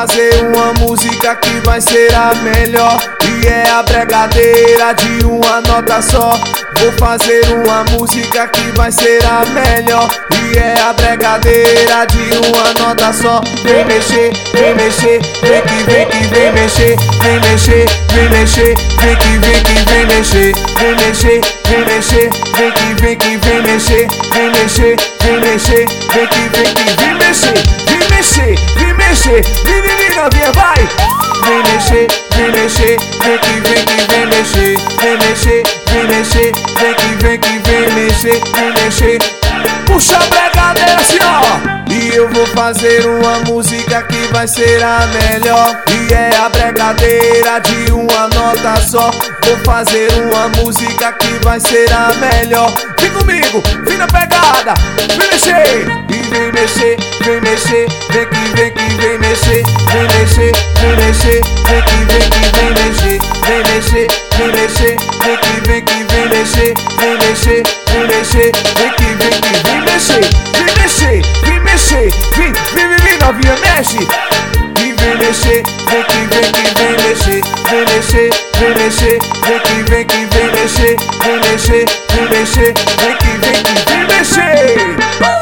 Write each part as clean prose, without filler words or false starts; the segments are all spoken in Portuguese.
fazer uma música que vai ser a melhor, e é a bregadeira de uma nota só. Vou fazer uma música que vai ser a melhor, e é a bregadeira de uma nota só. Vem mexer, vem mexer, vem que vem mexer, vem mexer, vem mexer, vem que vem mexer, vem mexer, vem mexer, vem que vem mexer, vem mexer, vem mexer, vem que vem mexer, vem mexer, vem mexer, vem novinha, vai! Vem mexer, vem mexer, vem que vem mexer, vem mexer, vem mexer, vem que vem mexer, vem mexer. Puxa a bregadeira assim, ó. E eu vou fazer uma música que vai ser a melhor, e é a bregadeira de uma nota só. Vou fazer uma música que vai ser a melhor. Vem comigo, vem na pegada, vem mexer. E vem mexer, vem mexer, vem que vem mexer, vem mexer, vem mexer, vem que vem mexer, vem mexer, vem mexer, vem que vem mexer, vem mexer, vem mexer, vem que vem mexer, vem mexer, vem mexer, vem novinha, mexe. E vem mexer, vem que vem mexer, vem mexer, vem mexer, vem que vem mexer, vem mexer, vem mexer, vem que vem mexer.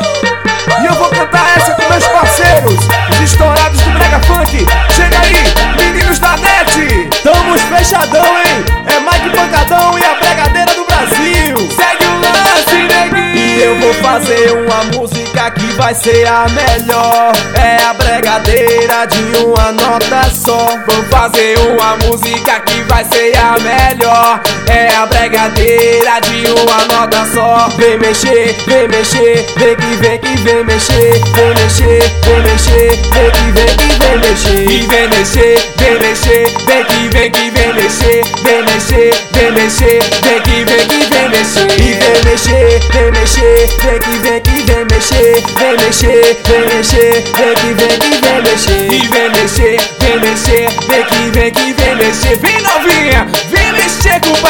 E eu vou cantar essa com meus parceiros, os estourados do Brega Funk. Chega aí, meninos da net. Tamo fechadão, hein? É Mike Pancadão e a bregadeira do Brasil. Segue o lance, neguinho. E eu vou fazer uma música que vai ser a melhor, é a bregadeira de uma nota só. Vou fazer uma música que vai ser a melhor, é a bregadeira de uma nota só. Vem mexer, vem mexer, vem que vem mexer, vem mexer, vem mexer, vem que vem mexer. E vem mexer, vem mexer, vem que vem mexer, vem mexer, vem mexer, vem que vem mexer. E vem mexer, vem mexer, vem que vem mexer, vem mexer, vem mexer, vem que vem mexer. E vem mexer, vem mexer, vem que vem mexer. Vem novinha, vem mexer com o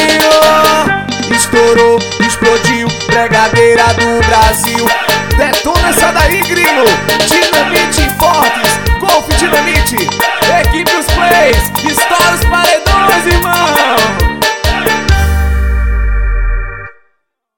painho. Estourou, explodiu, bregadeira do Brasil. Detona essa daí, gringo. Dinamite Fortes, Golf Dinamite.